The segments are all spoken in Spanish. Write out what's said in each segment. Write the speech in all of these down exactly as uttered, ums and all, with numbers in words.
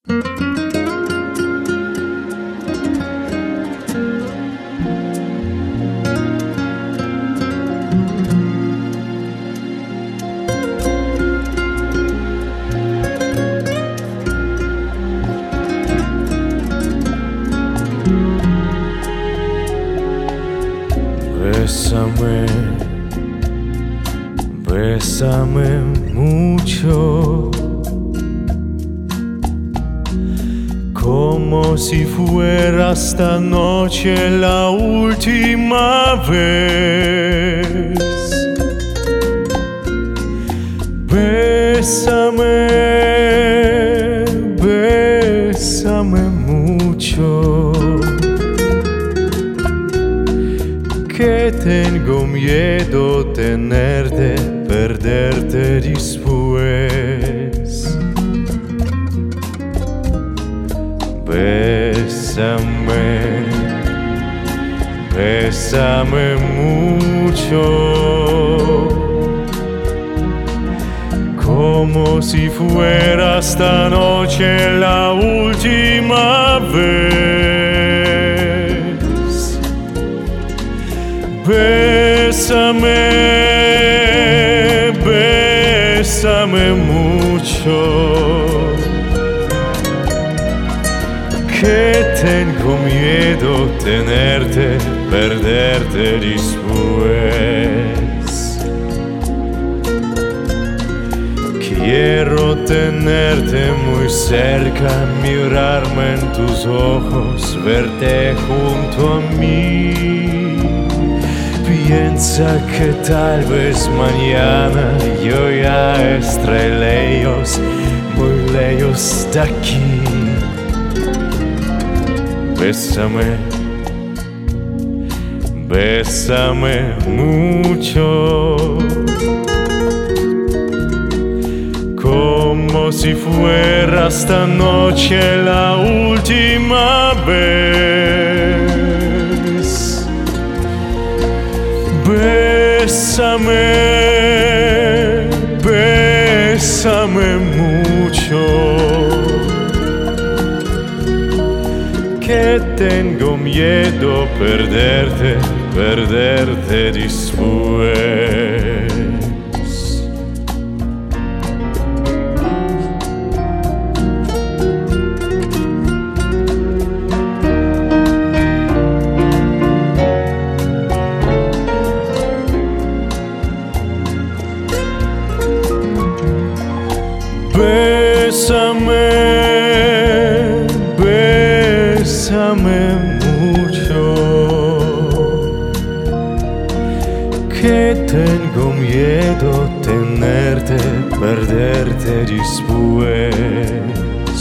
Bésame, bésame mucho, como si fuera esta noche la última vez. Bésame, bésame mucho, que tengo miedo tenerte, perderte después. Bésame, bésame mucho, como si fuera esta noche la última vez. Bésame, bésame mucho, que tengo miedo tenerte, perderte después. Quiero tenerte muy cerca, mirarme en tus ojos, verte junto a mí. Piensa que tal vez mañana yo ya estaré lejos, muy lejos de aquí. Bésame, bésame mucho, como si fuera esta noche la última vez. Bésame, bésame mucho, que tengo miedo perderte, perderte después. Bésame, bésame mucho, que tengo miedo tenerte, perderte después.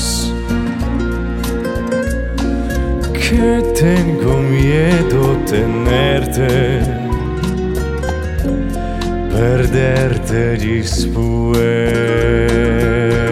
Que tengo miedo tenerte, perderte después.